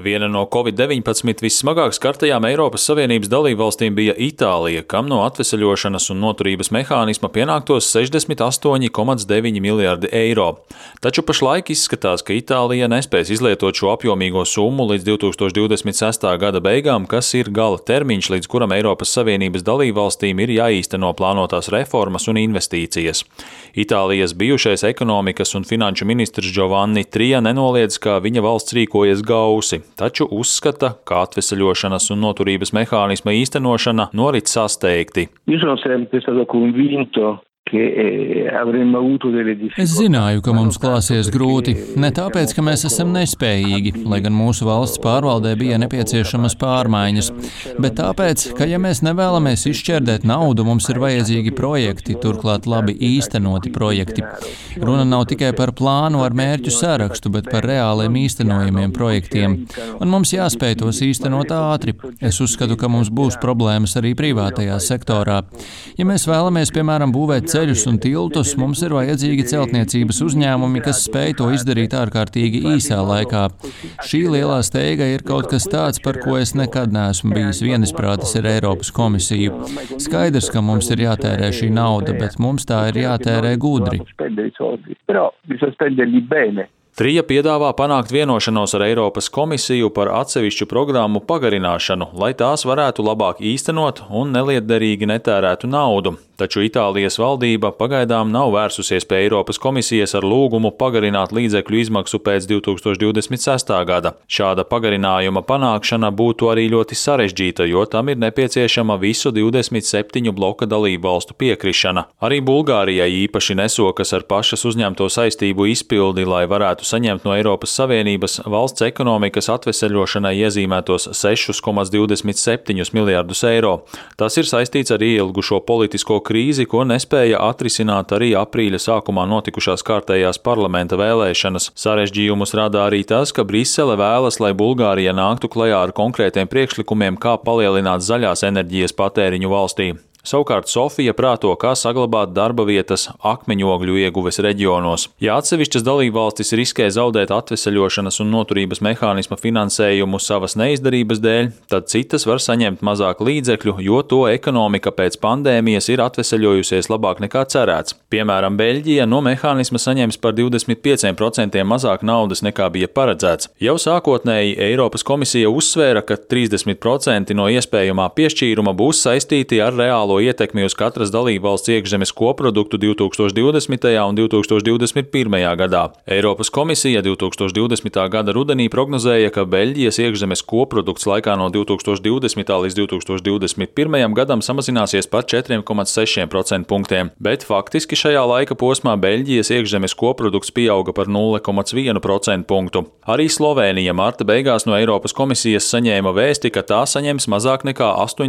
Viena no Covid-19 vissmagāk skartajām Eiropas Savienības dalībvalstīm bija Itālija, kam no atveseļošanas un noturības mehānisma pienāktos 68,9 miljardi eiro. Taču pašlaik izskatās, ka Itālija nespēs izlietot šo apjomīgo summu līdz 2026. gada beigām, kas ir gala termiņš, līdz kuram Eiropas Savienības dalībvalstīm ir jāīsteno plānotās reformas un investīcijas. Itālijas bijušais ekonomikas un finanšu ministrs Giovanni Tria nenoliedz, ka viņa valsts rīkojas gausi, taču uzskata, ka atveseļošanas un noturības mehānisma īstenošana norit sasteigti. Es zināju, ka mums klāsies grūti, ne tāpēc, ka mēs esam nespējīgi, lai gan mūsu valsts pārvaldē bija nepieciešamas pārmaiņas, bet tāpēc, ka ja mēs nevēlamies izšķērdēt naudu, mums ir vajadzīgi projekti, turklāt labi īstenoti projekti. Runa nav tikai par plānu ar mērķu sarakstu, bet par reāliem īstenojumiem projektiem, un mums jāspēj tos īstenot ātri. Es uzskatu, ka mums būs problēmas arī privātajā sektorā. Ja mēs vēlamies, piemēram, būvēt ceļus un tiltus, mums ir vajadzīgi celtniecības uzņēmumi, kas spēj to izdarīt ārkārtīgi īsā laikā. Šī lielā steiga ir kaut kas tāds, par ko es nekad neesmu bijis vienisprātis ar Eiropas komisiju. Skaidrs, ka mums ir jātērē šī nauda, bet mums tā ir jātērē gudri. Trija piedāvā panākt vienošanos ar Eiropas komisiju par atsevišķu programmu pagarināšanu, lai tās varētu labāk īstenot un nelietderīgi netērētu naudu. Taču Itālijas valdība pagaidām nav vērsusies pie Eiropas komisijas ar lūgumu pagarināt līdzekļu izmaksu pēc 2026. gada. Šāda pagarinājuma panākšana būtu arī ļoti sarežģīta, jo tam ir nepieciešama visu 27 bloka dalību valstu piekrišana. Arī Bulgārijai īpaši nesokas ar pašas uzņemto saistību izpildi, lai varētu saņemt no Eiropas Savienības valsts ekonomikas atveseļošanai iezīmētos 6,27 miljardus eiro. Tas ir saistīts ar ieilgušo politisko krīzi, ko nespēja atrisināt arī aprīļa sākumā notikušās kārtējās parlamenta vēlēšanas. Sarežģījumus rada arī tas, ka Brisele vēlas, lai Bulgārija nāktu klajā ar konkrētiem priekšlikumiem, kā palielināt zaļās enerģijas patēriņu valstī. Savukārt Sofija prāto, kā saglabāt darba vietas akmeņogļu ieguves reģionos. Ja atsevišķas dalībvalstis riskē zaudēt atveseļošanas un noturības mehānisma finansējumu savas neizdarības dēļ, tad citas var saņemt mazāk līdzekļu, jo to ekonomika pēc pandēmijas ir atveseļojusies labāk nekā cerēts. Piemēram, Beļģija no mehānisma saņems par 25% mazāk naudas nekā bija paredzēts. Jau sākotnēji Eiropas komisija uzsvēra, ka 30% no iespējamā piešķīruma būs saistīti ar reālo ietekmi uz katras dalībvalsts iekšzemes koproduktu 2020. un 2021. gadā. Eiropas komisija 2020. gada rudenī prognozēja, ka Beļģijas iekšzemes koprodukts laikā no 2020. līdz 2021. gadam samazināsies par 4,6% punktiem, bet faktiski šajā laika posmā Beļģijas iekšzemes koprodukts pieauga par 0,1% punktu. Arī Slovēnija marta beigās no Eiropas komisijas saņēma vēsti, ka tā saņems mazāk nekā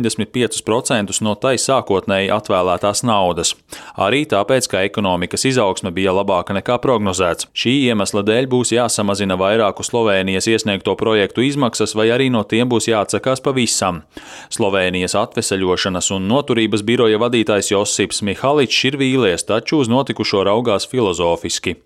85% no tai sākotnēji atvēlētās naudas. Arī tāpēc, ka ekonomikas izaugsme bija labāka nekā prognozēts. Šī iemesla dēļ būs jāsamazina vairāku Slovēnijas iesniegto projektu izmaksas, vai arī no tiem būs jāatsakās pavisam. Slovēnijas atveseļošanas un noturības biroja vadītājs Josips Mihaličs ir vīlies, taču uz notikušo raugās filozofiski.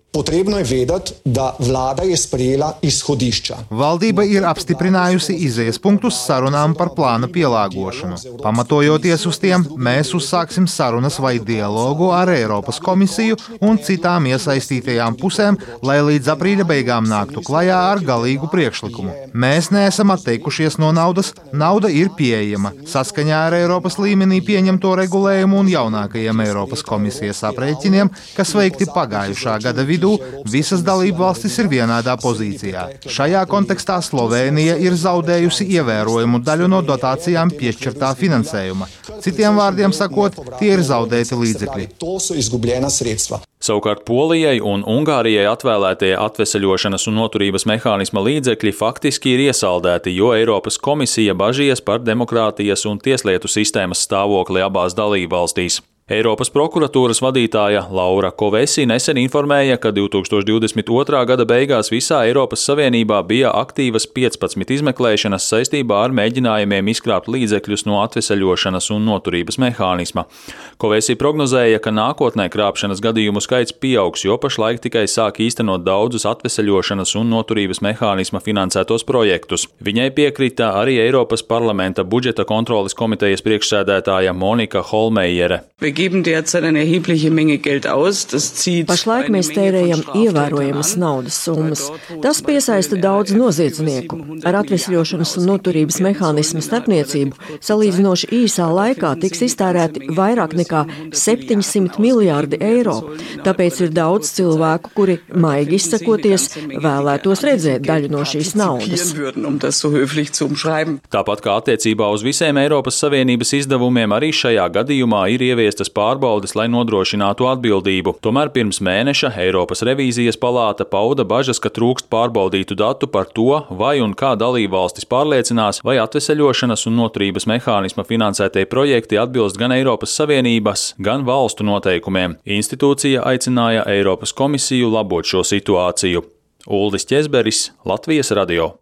Valdība ir apstiprinājusi izejas punktus sarunām par plāna pielāgošanu. Pamatojoties uz tiem, mēs uzsāksim sarunas vai dialogu ar Eiropas komisiju un citām iesaistītajām pusēm, lai līdz aprīļa beigām nāktu klajā ar galīgu priekšlikumu. Mēs neesam atteikušies no naudas, nauda ir pieejama. Saskaņā ar Eiropas līmenī pieņemto regulējumu un jaunākajiem Eiropas komisijas aprēķiniem, kas veikti pagājušā gada vidū, visas dalību valstis ir vienādā pozīcijā. Šajā kontekstā Slovēnija ir zaudējusi ievērojumu daļu no dotācijām piešķirtā finansējuma. Citiem vārdiem sakot, tie ir zaudēti līdzekļi. Savukārt Polijai un Ungārijai atvēlētie atveseļošanas un noturības mehānisma līdzekļi faktiski ir iesaldēti, jo Eiropas komisija bažījies par demokrātijas un tieslietu sistēmas stāvokli abās dalībvalstīs. Eiropas prokuratūras vadītāja Laura Kovesi nesen informēja, ka 2022. Gada beigās visā Eiropas Savienībā bija aktīvas 15 izmeklēšanas saistībā ar mēģinājumiem izkrāpt līdzekļus no atveseļošanas un noturības mehānisma. Kovesi prognozēja, ka nākotnē krāpšanas gadījumu skaits pieaugs, jo pašlaik tikai sāk īstenot daudzus atveseļošanas un noturības mehānisma finansētos projektus. Viņai piekrita arī Eiropas parlamenta budžeta kontroles komitejas priekšsēdētāja Monika Holmejere. Pašlaik mēs tērējam ievērojamas naudas summas. Tas piesaista daudz noziedznieku. Ar atvesļošanas un noturības mehānismu starpniecību salīdzinoši īsā laikā tiks iztērēti vairāk nekā 700 miljārdi eiro. Tāpēc ir daudz cilvēku, kuri, maigi izsakoties, vēlētos redzēt daļu no šīs naudas. Tāpat kā attiecībā uz visiem Eiropas Savienības izdevumiem, arī šajā gadījumā ir ieviestas pārbaudes, lai nodrošinātu atbildību. Tomēr pirms mēneša Eiropas revīzijas palāta pauda bažas, ka trūkst pārbaudītu datu par to, vai un kā dalībvalstis pārliecinās, vai atveseļošanas un noturības mehānisma finansētie projekti atbilst gan Eiropas Savienības, gan valstu noteikumiem. Institūcija aicināja Eiropas komisiju labot šo situāciju. Uldis Ķezberis, Latvijas radio.